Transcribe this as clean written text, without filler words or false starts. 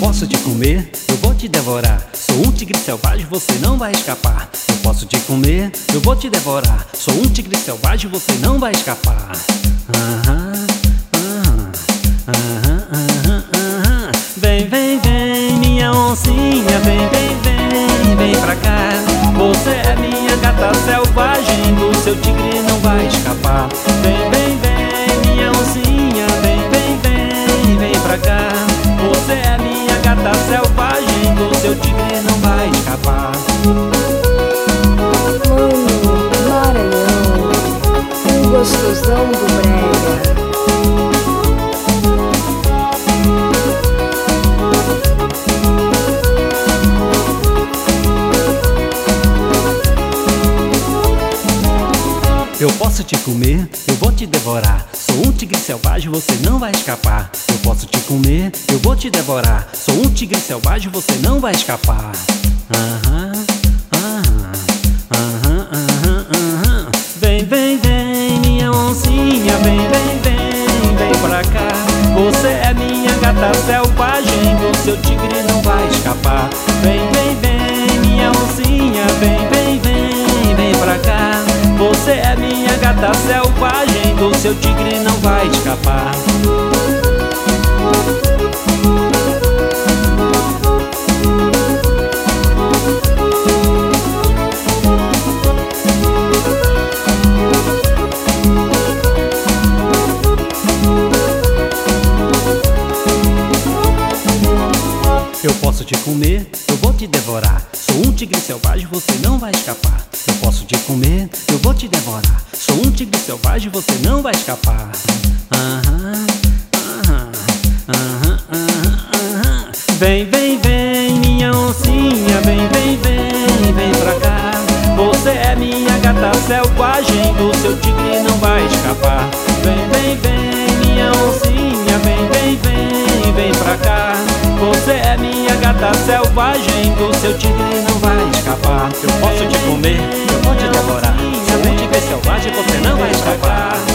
posso te comer, eu vou te devorar. Sou um tigre selvagem, você não vai escapar. Eu posso te comer, eu vou te devorar. Sou um tigre selvagem, você não vai escapar. Vem, vem, vem, minha oncinha, vem, vem, vem, vem pra cá. Você é minha gata selvagem, do seu tigre não vai escapar. Vem, vem, vem, minha oncinha, vem, vem, vem, vem pra cá. Você é minha gata selvagem, do seu tigre não vai escapar. Mano, Maranhão, um gostosão do brega. Eu posso te comer, eu vou te devorar. Sou um tigre selvagem, você não vai escapar. Eu posso te comer, eu vou te devorar. Sou um tigre selvagem, você não vai escapar. Vem, vem, vem, minha oncinha, vem, vem, vem, vem pra cá. Você é minha gata selvagem, do seu tigre não vai escapar. Vem, vem, vem, minha oncinha, vem, vem, vem, vem pra cá. Você é minha gata selvagem, do seu tigre não vai escapar. Eu posso te comer, eu vou te devorar. Sou um tigre selvagem, você não vai escapar. Eu posso te comer, eu vou te devorar. Sou um tigre selvagem, você não vai escapar. Vem, vem, vem, minha oncinha, vem, vem, vem, vem pra cá. Você é minha gata selvagem, do seu tigre não vai escapar. Vem, vem, vem, minha oncinha, vem, vem, vem, vem pra cá. Você é minha gata selvagem, do seu tigre não vai escapar. Eu posso te comer, eu vou te devorar. Sou um tigre selvagem, você não vai escapar.